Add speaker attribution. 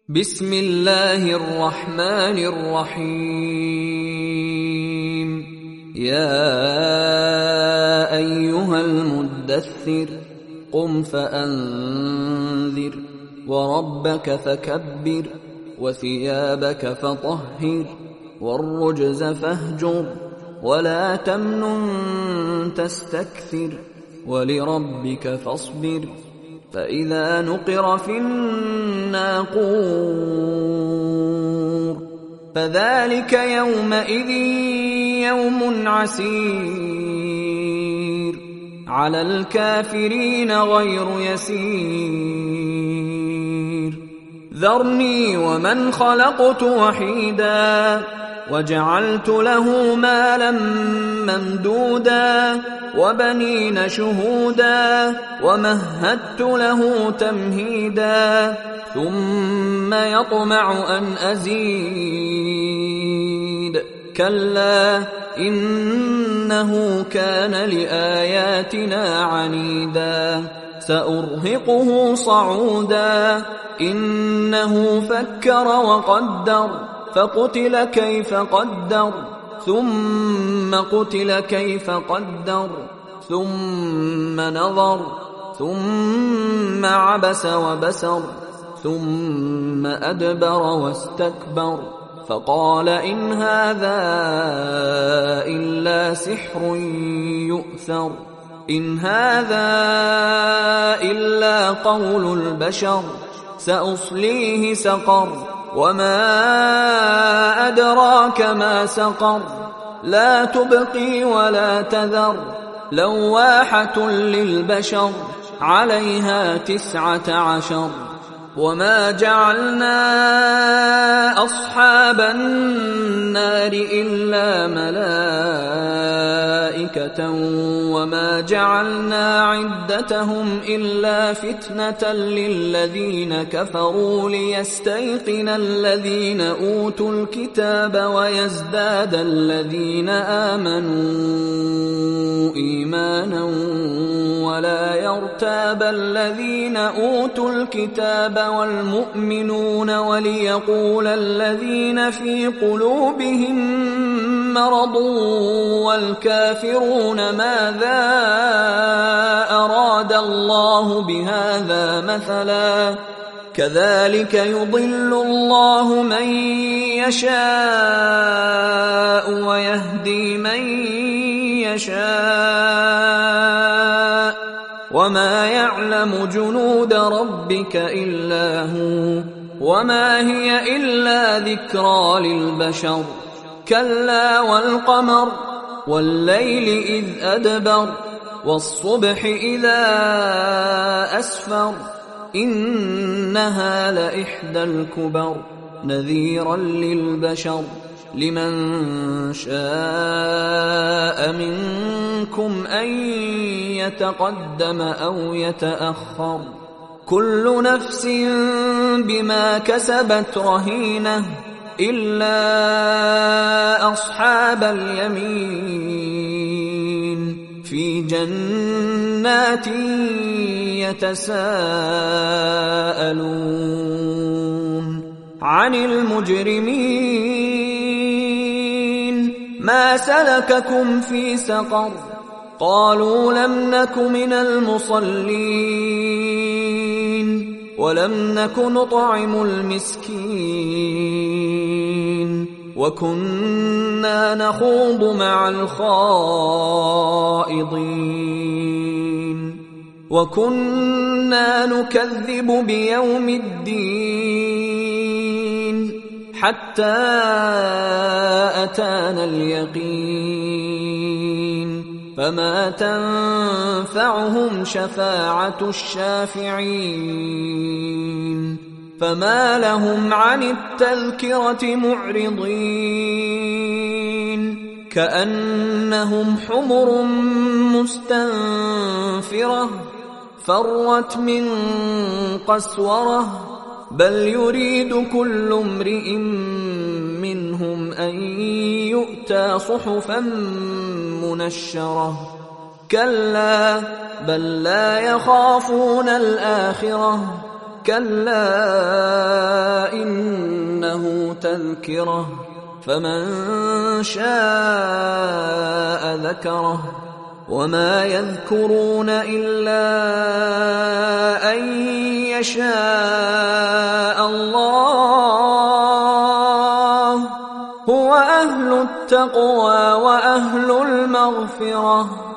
Speaker 1: بسم الله الرحمن الرحيم. يا أيها المدثر قم فأنذر وربك فكبر وثيابك فطهر والرجز فاهجر ولا تمنن تستكثر ولربك فاصبر فإذا نقر في الناقور فذلك يومئذ يوم عسير على الكافرين غير يسير. ذرني ومن خلقت وحيدا وجعلت له مالا ممدودا وبنين شهودا ومهدت له تمهيدا ثم يطمع أن أزيد كلا إنه كان لآياتنا عنيدا سأرهقه صعودا إنه فكر وقدر فقتل كيف قدر ثم قتل كيف قدر ثم نظر ثم عبس وبسر ثم أدبر واستكبر فقال إن هذا إلا سحر يؤثر إن هذا إلا قول البشر سأصليه سقر وما أدراك ما سقر لا تبقي ولا تذر لواحة للبشر عليها 19 وما جعلنا أصحاب النار إلا ملائكة وما جعلنا عدتهم إلا فتنة للذين كفروا ليستيقن الذين أوتوا الكتاب ويزداد الذين آمنوا إيمانا ولا يرتاب الذين أوتوا الكتاب والمؤمنون وليقول الذين في قلوبهم مرض والكافرون ماذا أراد الله بهذا مثلا كذلك يضل الله من يشاء ويهدي من يشاء وما يعلم جنود ربك إلا هو وما هي إلا ذكرى للبشر كلا والقمر والليل إذ أدبر والصبح إذا أسفر إنها لإحدى الكبر نذيرا للبشر لمن شاء منكم أن يتقدم أو يتأخر كل نفس بما كسبت رهينة إلا أصحاب اليمين في جنات يتساءلون عن المجرمين ما سلككم في سقر قالوا لم نك من المصلين ولم نك نطعم المسكين وكنا نخوض مع الخائضين وكنا نكذب بيوم الدين حتى أتانا اليقين فما تنفعهم شفاعة الشافعين فما لهم عن التذكرة معرضين كأنهم حمر مستنفرة فرت من قسورة بل يريد كل امرئ منهم أن يؤتى صحفا منشرة كلا بل لا يخافون الآخرة كلا له تذكرة فمن شاء ذكره وما يذكرون إلا أن يشاء الله هو أهل التقوى وأهل المغفرة.